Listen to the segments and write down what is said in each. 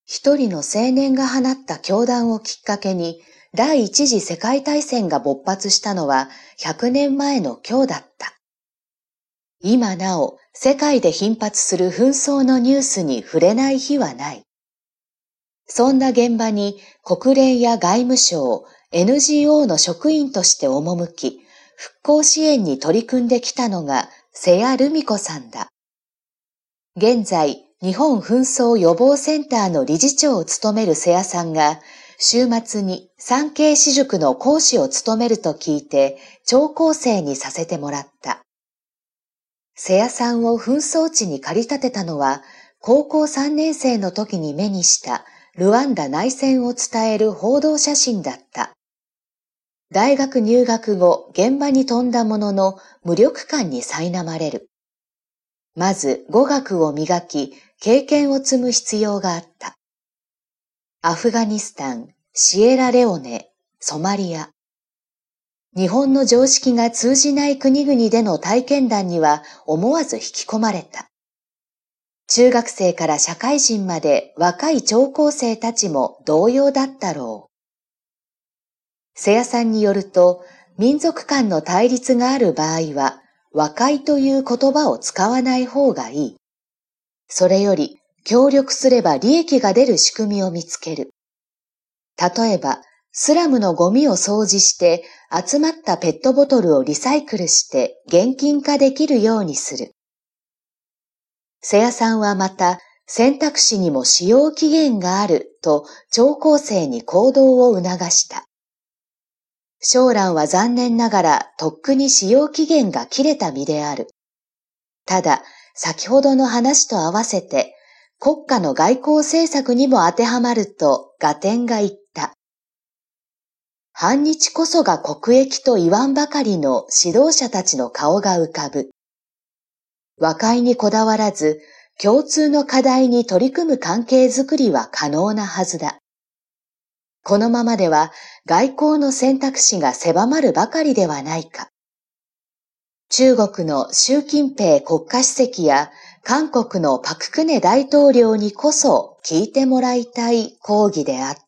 一人の青年が放った教団をきっかけに、第一次世界大戦が勃発したのは100年前の今日だった。今なお、世界で頻発する紛争のニュースに触れない日はない。そんな現場に国連や外務省、NGO の職員として赴き、復興支援に取り組んできたのが瀬谷ルミ子さんだ。現在、日本紛争予防センターの理事長を務める瀬谷さんが、週末に産経私塾の講師を務めると聞いて、聴講生にさせてもらった。瀬谷さんを紛争地に駆り立てたのは、高校3年生の時に目にしたルワンダ内戦を伝える報道写真だった。大学入学後、現場に飛んだものの無力感に苛まれる。まず語学を磨き、経験を積む必要があった。アフガニスタン、シエラレオネ、ソマリア。日本の常識が通じない国々での体験談には思わず引き込まれた。中学生から社会人まで若い聴講生たちも同様だったろう。瀬谷さんによると、民族間の対立がある場合は、和解という言葉を使わない方がいい。それより、協力すれば利益が出る仕組みを見つける。例えば、スラムのゴミを掃除して集まったペットボトルをリサイクルして現金化できるようにする。瀬谷さんはまた選択肢にも使用期限があると聴講生に行動を促した。小蘭は残念ながらとっくに使用期限が切れた身である。ただ、先ほどの話と合わせて国家の外交政策にも当てはまると合点が言った。反日こそが国益と言わんばかりの指導者たちの顔が浮かぶ。和解にこだわらず、共通の課題に取り組む関係づくりは可能なはずだ。このままでは外交の選択肢が狭まるばかりではないか。中国の習近平国家主席や韓国のパククネ大統領にこそ聞いてもらいたい講義であった。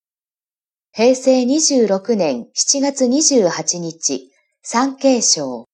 平成26年7月28日、産経省